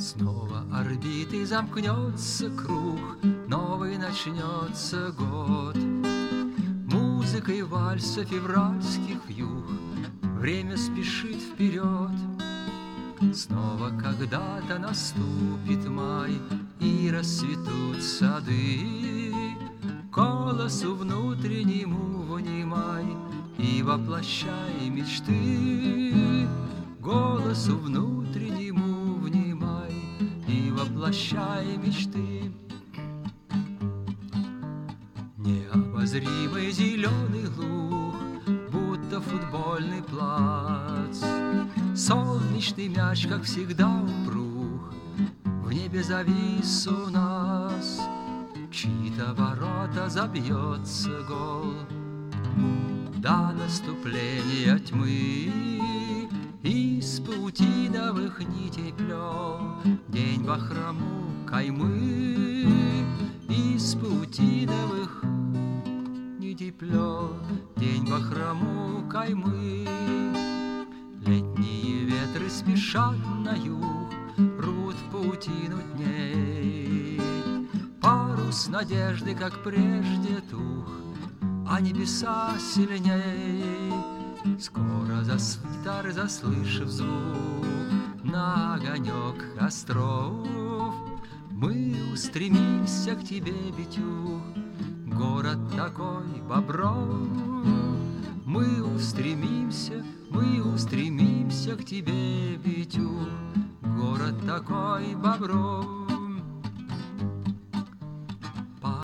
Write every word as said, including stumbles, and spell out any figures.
Снова орбиты замкнется круг, новый начнется год. Музыкой вальса февральских вьюг время спешит вперед. Снова когда-то наступит май, и расцветут сады. Голосу внутреннему внимай и воплощай мечты. Голосу внутреннему внимай и воплощай мечты. Необозримый зеленый луг, будто футбольный плац. Солнечный мяч, как всегда, упруг, в небе завис у нас. Чьи-то ворота забьется гол до наступления тьмы. Из паутиновых нитей плел день бахрому каймы. Из паутиновых нитей плел день бахрому каймы. Летние ветры спешат на юг, рвут паутину дней. Парус надежды, как прежде, тух, а небеса сильней. Скоро заснут гитары, заслышав звук, на огонек костров мы устремимся к тебе, Битюх, город такой Бобров. Мы устремимся, мы устремимся к тебе, Битюх, город такой Бобров.